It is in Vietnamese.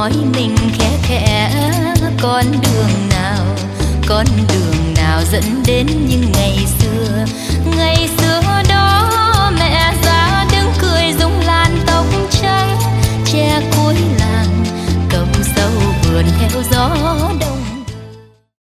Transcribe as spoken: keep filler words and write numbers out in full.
hỏi mình khẽ khẽ, con đường nào, con đường nào dẫn đến những ngày